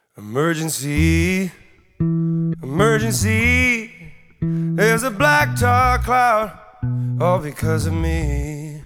Emergency, emergency. There's a black tar cloud, all because of me.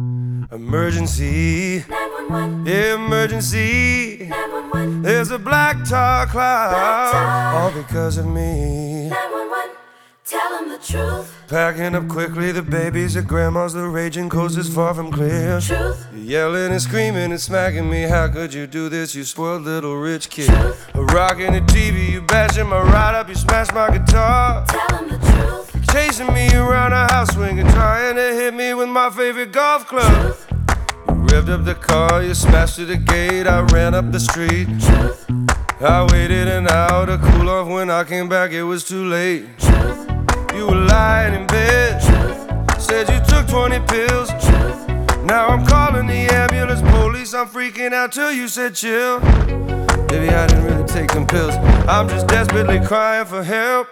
Emergency, 911. yeah, emergency. 911. There's a black tar cloud, Black tar. all because of me. 911. Tell him the truth. Packing up quickly, the babies at grandma's, the raging coast is far from clear. Truth. You're yelling and screaming and smacking me. How could you do this, you spoiled little rich kid? Truth. Rocking the TV, you bashing my ride up, you smash my guitar. Tell him the truth. Chasing me around the house swinging, trying to hit me with my favorite golf club. Truth. You revved up the car, you smashed through the gate, I ran up the street. Truth. I waited an hour to cool off, when I came back it was too late. Truth. You were lying in bed, Truth. said you took 20 pills. Truth. Now I'm calling the ambulance, police, I'm freaking out till you said chill. Baby, I didn't really take them pills, I'm just desperately crying for help.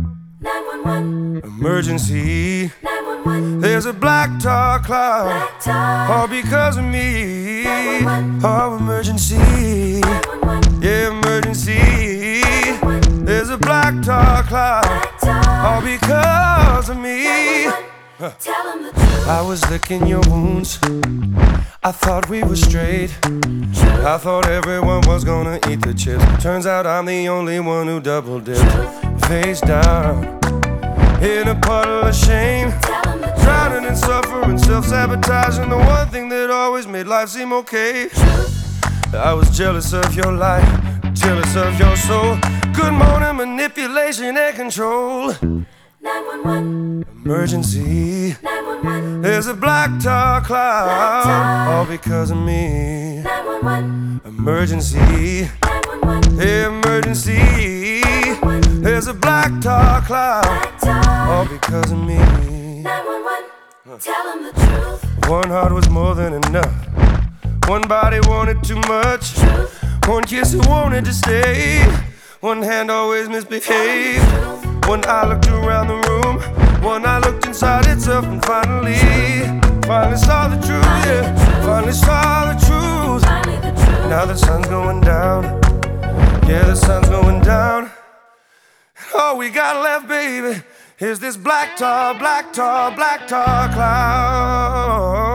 911. Emergency, 911. there's a black tar cloud, Black tar. all because of me. 911. Oh, emergency, 911. yeah, emergency. There's a black tar cloud, Black tar. all because of me. 911. Tell him the truth. I was licking your wounds, I thought we were straight. I thought everyone was gonna eat the chips. Turns out I'm the only one who double dipped. Face down in a puddle of shame, Tell him the truth. drowning in suffering, self-sabotaging, the one thing that always made life seem okay. I was jealous of your life, jealous of your soul. Good morning, manipulation and control. 911. Emergency, 911. there's a black tar cloud, tar. all because of me. 911. Emergency, 911. hey, emergency. There's a black tar cloud, Black tar. all because of me. 911. Tell him the truth. One heart was more than enough, one body wanted too much, one kiss who wanted to stay, one hand always misbehaved. One eye looked around the room, one eye looked inside itself, and finally saw the truth, yeah, finally saw the truth. Finally the truth. Now the sun's going down, yeah, the sun's going down. All we got left, baby, is this black tar, black tar, black tar cloud.